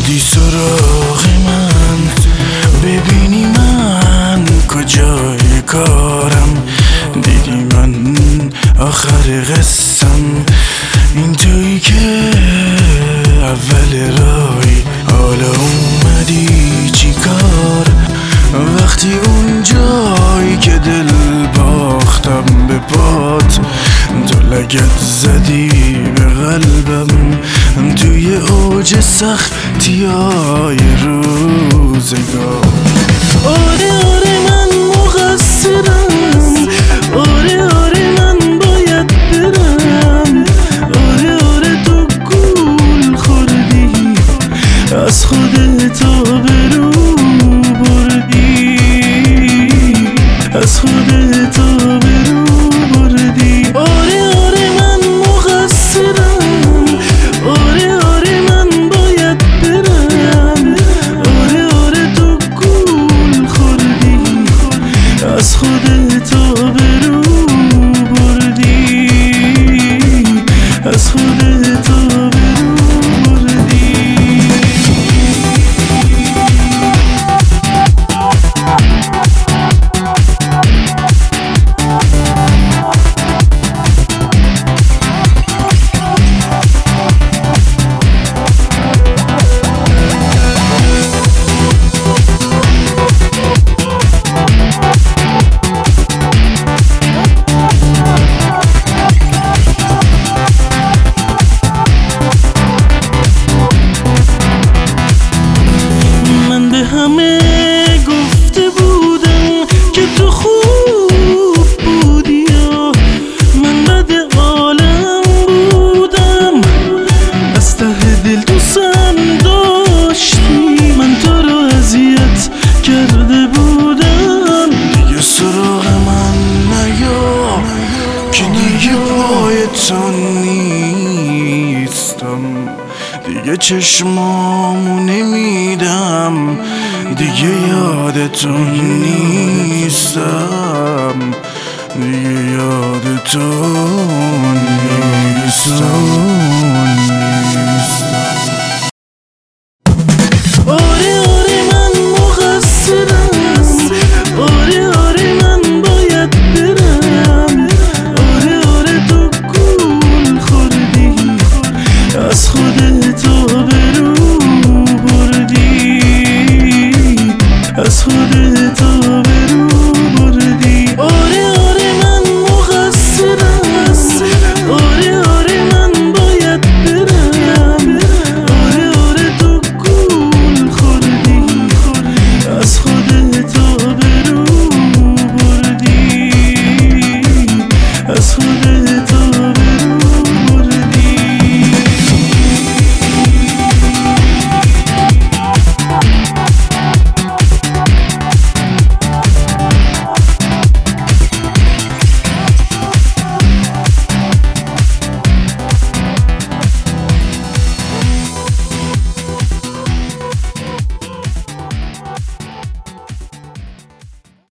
اومدی سراغ من، ببینی من کجای کارم، دیدی من آخر قصم، این تویی که اول راهی. حالا اومدی چی کار وقتی اون جایی که دل باختم به پات، تو لگد زدی به قلبم توی اوج سختی های روزگار. آره آره من مقصرم، آره آره من باید برم، آره آره تو گول خوردی از خودت برو بردی، از خودت برو بردی. آره آره من مقصرم، آره آره من باید برم، آره آره تو گول خوردی از خودت برو بردی، از خودت برو بردی. همه گفته بودم که تو خوب بودی و من بد عالم بودم، از ته دل دوستم داشتی، من تو رو اذیت کرده بودم. دیگه سراغ من نیا که دیگه پای تو نیستم، دیگه چشمامو نمیدم، دیگه یادتون نیستم، دیگه یادتون نیستم.